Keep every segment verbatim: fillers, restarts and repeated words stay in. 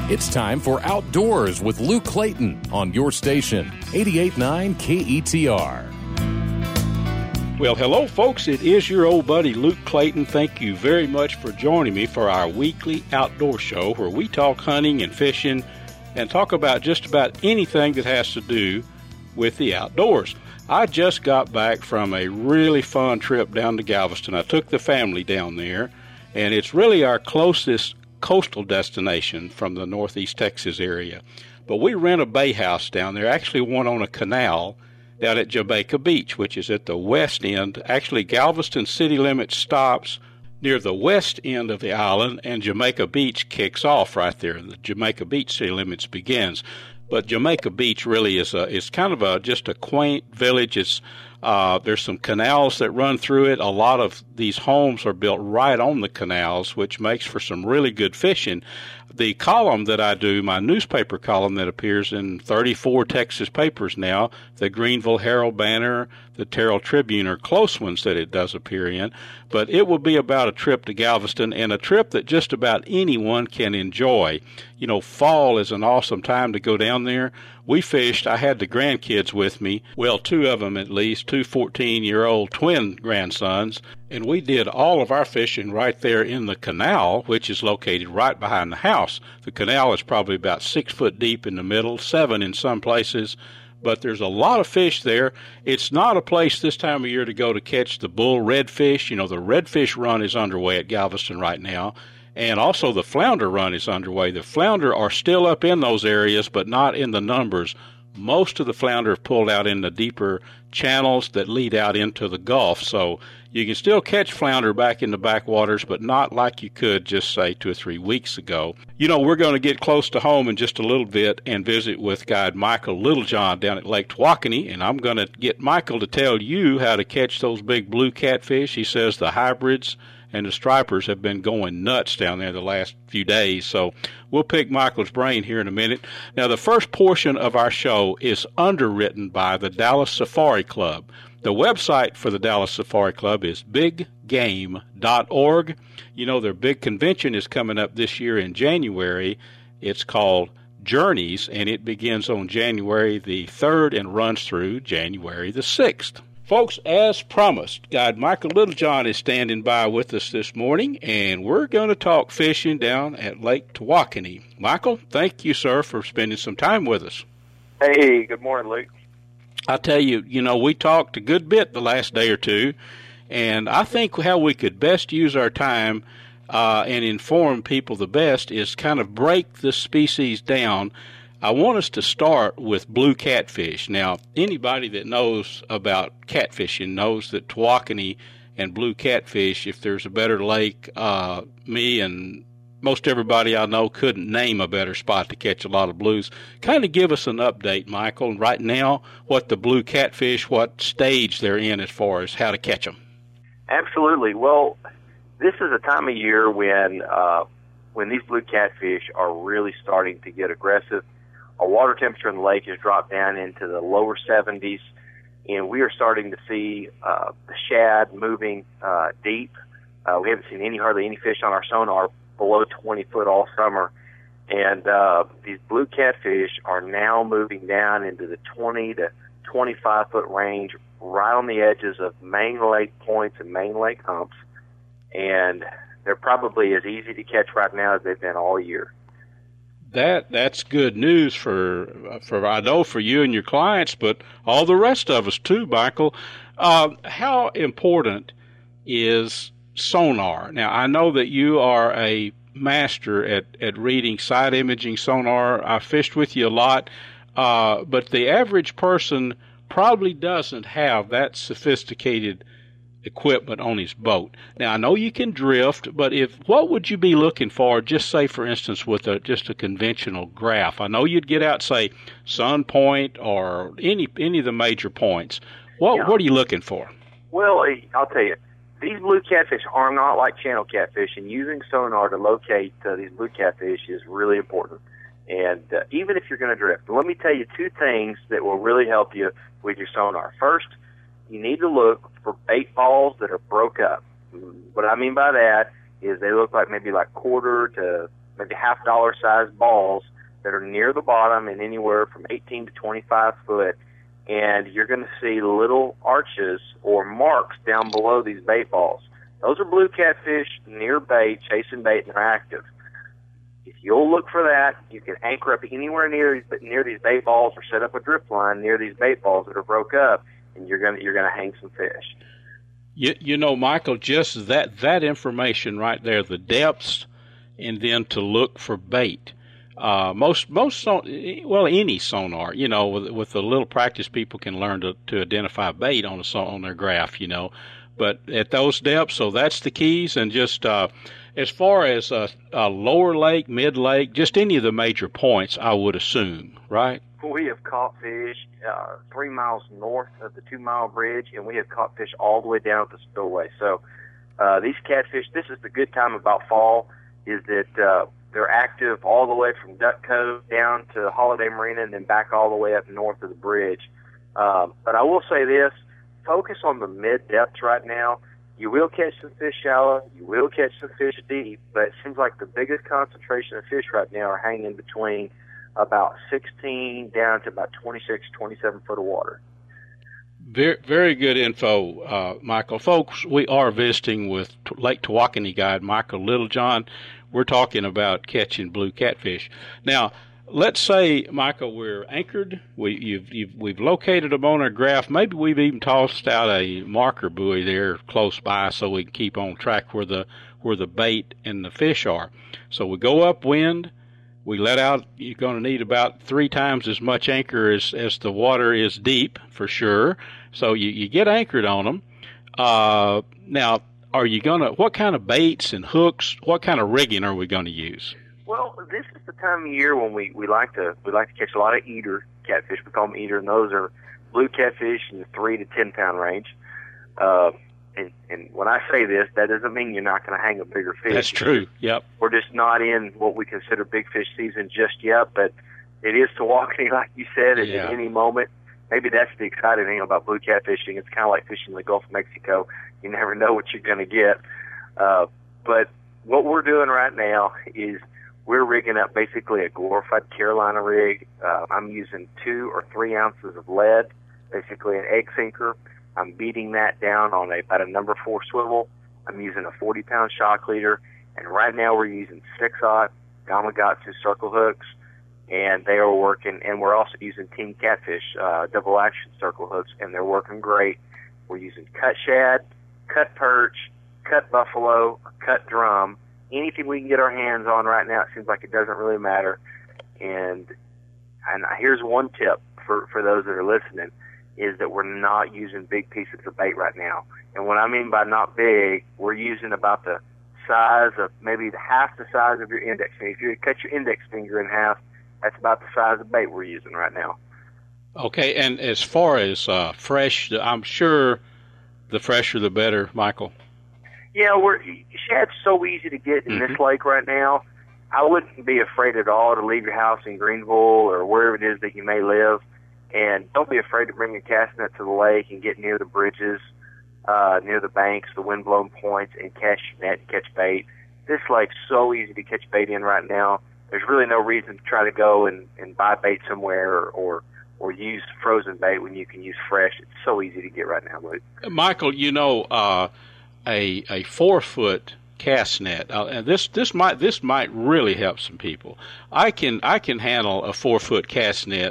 It's time for Outdoors with Luke Clayton on your station, eighty-eight point nine K E T R. Well, hello, folks. It is your old buddy, Luke Clayton. Thank you very much for joining me for our weekly outdoor show where we talk hunting and fishing and talk about just about anything that has to do with the outdoors. I just got back from a really fun trip down to Galveston. I took the family down there, and it's really our closest coastal destination from the northeast Texas area. But we rent a bay house down there, actually one on a canal down at Jamaica Beach, which is at the west end. Actually, Galveston city limits stops near the west end of the island, and Jamaica Beach kicks off right there. The Jamaica Beach city limits begins. But Jamaica Beach really is a is kind of a just a quaint village. It's uh, there's some canals that run through it. A lot of these homes are built right on the canals, which makes for some really good fishing. The column that I do, my newspaper column that appears in thirty-four Texas papers now, the Greenville Herald Banner, the Terrell Tribune, are close ones that it does appear in. But it will be about a trip to Galveston, and a trip that just about anyone can enjoy. You know, fall is an awesome time to go down there. We fished. I had the grandkids with me, well, two of them at least, two fourteen-year-old twin grandsons, and we did all of our fishing right there in the canal, which is located right behind the house. The canal is probably about six foot deep in the middle, seven in some places, but there's a lot of fish there. It's not a place this time of year to go to catch the bull redfish. You know, the redfish run is underway at Galveston right now. And also the flounder run is underway. The flounder are still up in those areas, but not in the numbers. Most of the flounder have pulled out in the deeper channels that lead out into the Gulf. So you can still catch flounder back in the backwaters, but not like you could just, say, two or three weeks ago. You know, we're going to get close to home in just a little bit and visit with guide Michael Littlejohn down at Lake Tawakoni, and I'm going to get Michael to tell you how to catch those big blue catfish. He says the hybrids and the stripers have been going nuts down there the last few days. So we'll pick Michael's brain here in a minute. Now, the first portion of our show is underwritten by the Dallas Safari Club. The website for the Dallas Safari Club is big game dot org. You know, their big convention is coming up this year in January. It's called Journeys, and it begins on January the third and runs through January the sixth. Folks, as promised, guide Michael Littlejohn is standing by with us this morning, and we're going to talk fishing down at Lake Tawakoni. Michael, thank you, sir, for spending some time with us. Hey, good morning, Luke. I tell you, you know, we talked a good bit the last day or two, and I think how we could best use our time uh, and inform people the best is kind of break the species down. I want us to start with blue catfish. Now, anybody that knows about catfishing knows that Tawakoni and blue catfish, if there's a better lake, uh, me and most everybody I know couldn't name a better spot to catch a lot of blues. Kind of give us an update, Michael, and right now, what the blue catfish, what stage they're in as far as how to catch them. Absolutely. Well, this is a time of year when uh, when these blue catfish are really starting to get aggressive. Our water temperature in the lake has dropped down into the lower seventies, and we are starting to see uh, the shad moving uh, deep. Uh, we haven't seen any hardly any fish on our sonar below twenty foot all summer, and uh, these blue catfish are now moving down into the twenty to twenty-five foot range, right on the edges of main lake points and main lake humps, and they're probably as easy to catch right now as they've been all year. That that's good news for for I know for you and your clients, but all the rest of us too, Michael. Uh, how important is sonar? Now, I know that you are a master at, at reading side imaging sonar. I fished with you a lot, uh, but the average person probably doesn't have that sophisticated equipment on his boat. Now, I know you can drift, but if what would you be looking for, just say, for instance, with a just a conventional graph? I know you'd get out, say, Sun Point or any any of the major points. What yeah. what are you looking for? Well, I'll tell you, these blue catfish are not like channel catfish, and using sonar to locate uh, these blue catfish is really important. And uh, even if you're going to drift, let me tell you two things that will really help you with your sonar. First, you need to look for bait balls that are broke up. What I mean by that is they look like maybe like quarter to maybe half dollar size balls that are near the bottom and anywhere from eighteen to twenty-five foot. And you're going to see little arches or marks down below these bait balls. Those are blue catfish near bait, chasing bait, and they're active. If you'll look for that, you can anchor up anywhere near near these bait balls or set up a drift line near these bait balls that are broke up, and you're going to you're going to hang some fish. You, you know, Michael, just that that information right there, the depths, and then to look for bait. Uh, most, most, son- well, any sonar, you know, with, with a little practice, people can learn to, to identify bait on a son- on their graph, you know. But at those depths, so that's the keys. And just uh, as far as a, a lower lake, mid lake, just any of the major points, I would assume, right? We have caught fish uh, three miles north of the two mile bridge, and we have caught fish all the way down at the spillway. So uh, these catfish, this is the good time about fall, is that uh, they're active all the way from Duck Cove down to Holiday Marina and then back all the way up north of the bridge. Um, but I will say this, focus on the mid-depths right now. You will catch some fish shallow, you will catch some fish deep, but it seems like the biggest concentration of fish right now are hanging between about sixteen down to about twenty-six, twenty-seven foot of water. Very, very good info, uh, Michael. Folks, we are visiting with Lake Tawakoni guide Michael Littlejohn. We're talking about catching blue catfish. Now, let's say, Michael, we're anchored. We, you've, you've, we've located them on our graph. Maybe we've even tossed out a marker buoy there close by so we can keep on track where the where the bait and the fish are. So we go upwind. We let out. You're going to need about three times as much anchor as, as the water is deep, for sure. So you, you get anchored on them. Uh, now, are you going to, what kind of baits and hooks, what kind of rigging are we going to use? Well, this is the time of year when we, we like to we like to catch a lot of eater catfish. We call them eater, and those are blue catfish in the three to ten pound range. Uh, and, and when I say this, that doesn't mean you're not going to hang a bigger fish. That's true. Yep. We're just not in what we consider big fish season just yet, but it is Tawakoni, like you said, at Yeah. any moment. Maybe that's the exciting thing about blue catfishing. It's kind of like fishing in the Gulf of Mexico. You never know what you're going to get. Uh, but what we're doing right now is we're rigging up basically a glorified Carolina rig. Uh, I'm using two or three ounces of lead, basically an egg sinker. I'm beating that down on a, about a number four swivel. I'm using a forty pound shock leader. And right now we're using six-aught Gamakatsu circle hooks. And they are working, and we're also using Team Catfish uh, double action circle hooks, and they're working great. We're using cut shad, cut perch, cut buffalo, cut drum, anything we can get our hands on right now. It seems like it doesn't really matter. And and here's one tip for, for those that are listening, is that we're not using big pieces of bait right now. And what I mean by not big, we're using about the size of maybe half the size of your index finger. If you cut your index finger in half, that's about the size of bait we're using right now. Okay, and as far as uh, fresh, I'm sure the fresher the better, Michael. Yeah, we're shad's so easy to get in mm-hmm. this lake right now. I wouldn't be afraid at all to leave your house in Greenville or wherever it is that you may live, and don't be afraid to bring your cast net to the lake and get near the bridges, uh, near the banks, the wind-blown points, and cast your net and catch bait. This lake's so easy to catch bait in right now. There's really no reason to try to go and, and buy bait somewhere or, or or use frozen bait when you can use fresh. It's so easy to get right now, Luke. Michael, you know, uh, a a four foot cast net, uh, and this this might this might really help some people. I can I can handle a four foot cast net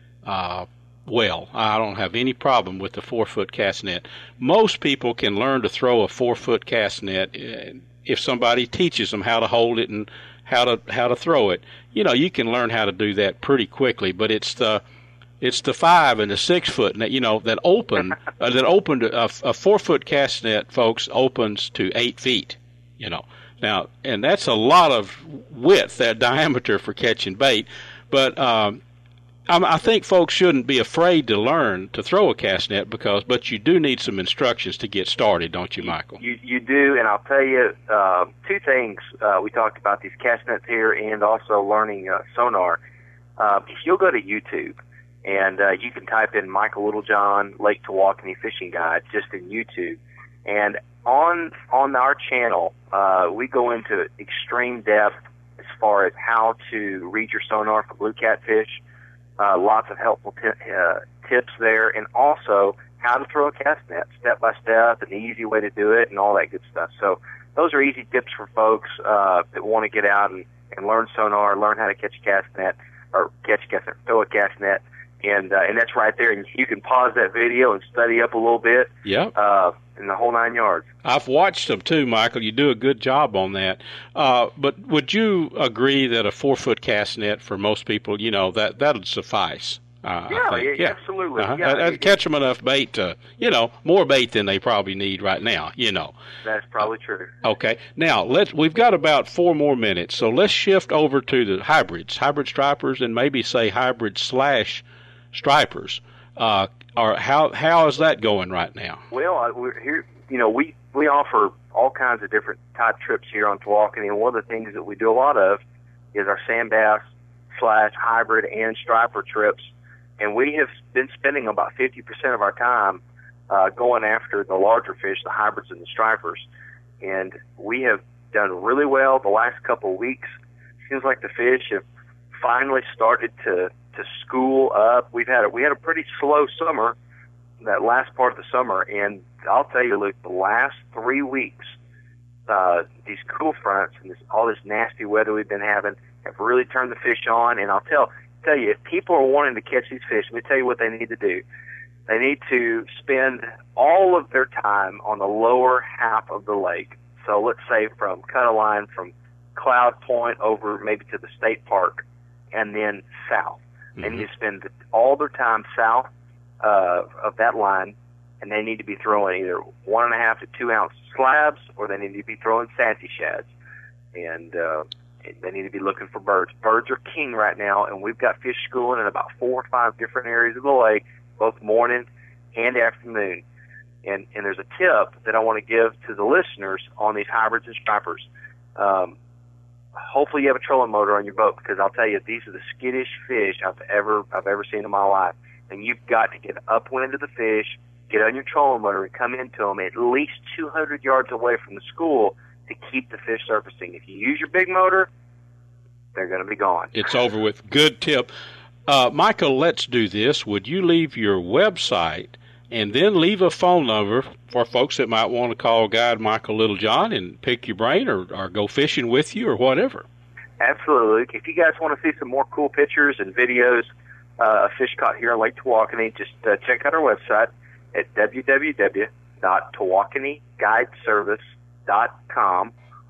uh, well. I don't have any problem with the four foot cast net. Most people can learn to throw a four foot cast net if somebody teaches them how to hold it and how to how to throw it. You know, you can learn how to do that pretty quickly, but it's the it's the five and the six foot net, you know, that open uh, that opened a, a four foot cast net, folks, opens to eight feet. You know, now, and that's a lot of width, that diameter for catching bait. But um, I, I think folks shouldn't be afraid to learn to throw a cast net because, but you do need some instructions to get started, don't you, Michael? You you do, and I'll tell you uh, two things. Uh, we talked about these cast nets here, and also learning uh, sonar. Uh, if you'll go to YouTube, and uh, you can type in Michael Littlejohn Lake Tawakoni Fishing Guide just in YouTube, and on on our channel, uh, we go into extreme depth as far as how to read your sonar for blue catfish. Uh, lots of helpful t- uh, tips there, and also how to throw a cast net step by step and the easy way to do it and all that good stuff. So those are easy tips for folks uh, that want to get out and, and learn sonar, learn how to catch a cast net, or catch a cast net, throw a cast net. And uh, and that's right there. And you can pause that video and study up a little bit. Yeah. Uh, in the whole nine yards. I've watched them too, Michael. You do a good job on that. Uh, but would you agree that a four-foot cast net for most people, you know, that that'll suffice? Uh, yeah, I think. yeah, yeah, absolutely. Uh-huh. Yeah, I'd catch them enough bait to, you know, more bait than they probably need right now. You know. That's probably true. Okay. Now let's. We've got about four more minutes, so let's shift over to the hybrids, hybrid stripers, and maybe say hybrid slash stripers. Uh, or how how is that going right now? Well, uh, we're here. You know, we we offer all kinds of different type trips here on Tawakoni, and one of the things that we do a lot of is our sand bass slash hybrid and striper trips. And we have been spending about fifty percent of our time uh, going after the larger fish, the hybrids and the stripers. And we have done really well the last couple of weeks. Seems like the fish have finally started to, to school up. We've had a, we had a pretty slow summer, that last part of the summer. And I'll tell you, Luke, the last three weeks, uh, these cool fronts and this, all this nasty weather we've been having have really turned the fish on. And I'll tell tell you, if people are wanting to catch these fish, let me tell you what they need to do. They need to spend all of their time on the lower half of the lake. So let's say from cut a line from Cloud Point over maybe to the state park and then south. Mm-hmm. They need to spend all their time south uh, of that line, and they need to be throwing either one and a half to two ounce slabs, or they need to be throwing sassy shads. And uh, they need to be looking for birds. Birds are king right now, and we've got fish schooling in about four or five different areas of the lake, both morning and afternoon. And and there's a tip that I want to give to the listeners on these hybrids and stripers. Um, hopefully you have a trolling motor on your boat, because I'll tell you, these are the skittish fish I've ever I've ever seen in my life. And you've got to get upwind of the fish, get on your trolling motor, and come into them at least two hundred yards away from the school to keep the fish surfacing. If you use your big motor, they're going to be gone. It's over with. Good tip. Uh, Michael, let's do this. Would you leave your website and then leave a phone number for folks that might want to call Guide Michael Littlejohn and pick your brain, or, or go fishing with you, or whatever? Absolutely. If you guys want to see some more cool pictures and videos uh, of fish caught here on Lake Tawakoni, just uh, check out our website at w w w dot tawakoni guide service dot com,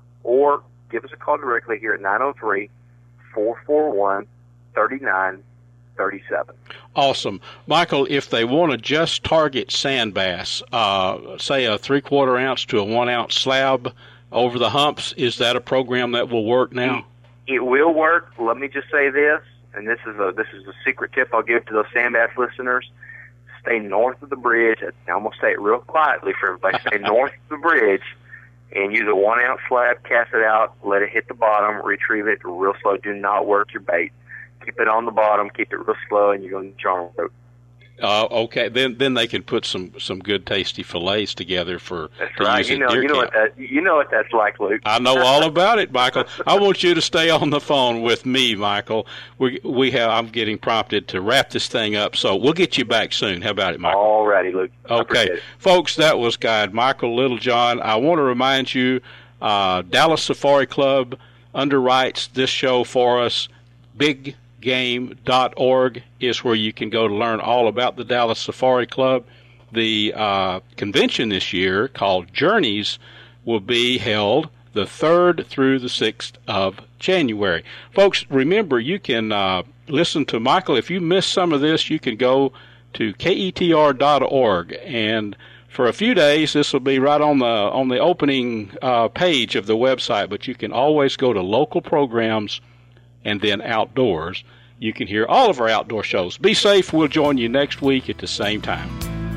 or give us a call directly here at nine oh three, four four one, three nine three seven. Awesome. Michael, if they want to just target sand bass, uh, say a three-quarter ounce to a one-ounce slab over the humps, is that a program that will work now? It, it will work. Let me just say this, and this is a this is a secret tip I'll give to those sand bass listeners. Stay north of the bridge. I'm going to say it real quietly for everybody. Stay north of the bridge and use a one-ounce slab, cast it out, let it hit the bottom, retrieve it real slow. Do not work your bait. Keep it on the bottom, keep it real slow, and you're going to charm rope. Uh, okay, then then they can put some, some good tasty fillets together for that's to right. use You know, at deer you know camp. what that you know what that's like, Luke. I know all about it, Michael. I want you to stay on the phone with me, Michael. We we have I'm getting prompted to wrap this thing up, so we'll get you back soon. How about it, Michael? All righty, Luke. Okay, folks, that was Guide Michael Littlejohn. I want to remind you, uh, Dallas Safari Club underwrites this show for us. Big game dot org is where you can go to learn all about the Dallas Safari Club. The uh, convention this year, called Journeys, will be held the third through the sixth of January. Folks, remember, you can uh, listen to Michael. If you missed some of this, you can go to K E T R dot org, and for a few days, this will be right on the on the opening uh, page of the website, but you can always go to local programs and then outdoors. You can hear all of our outdoor shows. Be safe. We'll join you next week at the same time.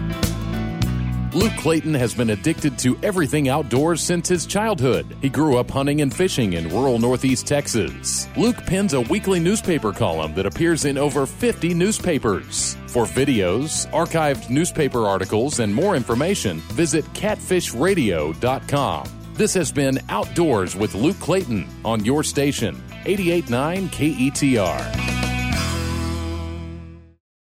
Luke Clayton has been addicted to everything outdoors since his childhood. He grew up hunting and fishing in rural Northeast Texas. Luke pens a weekly newspaper column that appears in over fifty newspapers. For videos, archived newspaper articles, and more information, visit catfish radio dot com. This has been Outdoors with Luke Clayton on your station, eighty-eight point nine K E T R.